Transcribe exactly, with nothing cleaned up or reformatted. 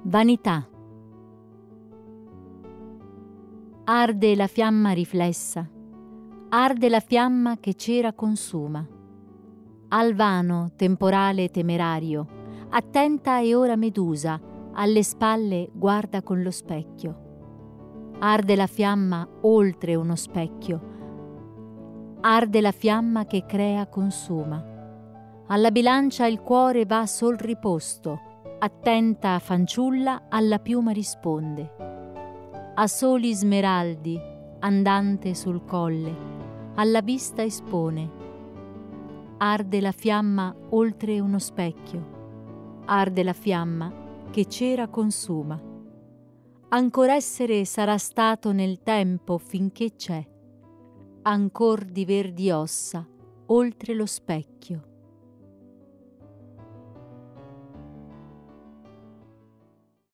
Vanità. Arde la fiamma riflessa, arde la fiamma che cera consuma. Alvano, temporale temerario, attenta è ora Medusa, alle spalle guarda con lo specchio. Arde la fiamma oltre uno specchio, arde la fiamma che crea consuma. Alla bilancia il cuore va sol riposto, attenta fanciulla alla piuma risponde. A soli smeraldi, andante sul colle, alla vista espone. Arde la fiamma oltre uno specchio, arde la fiamma che cera consuma. Ancor essere sarà stato nel tempo finché c'è, ancor di verdi ossa oltre lo specchio.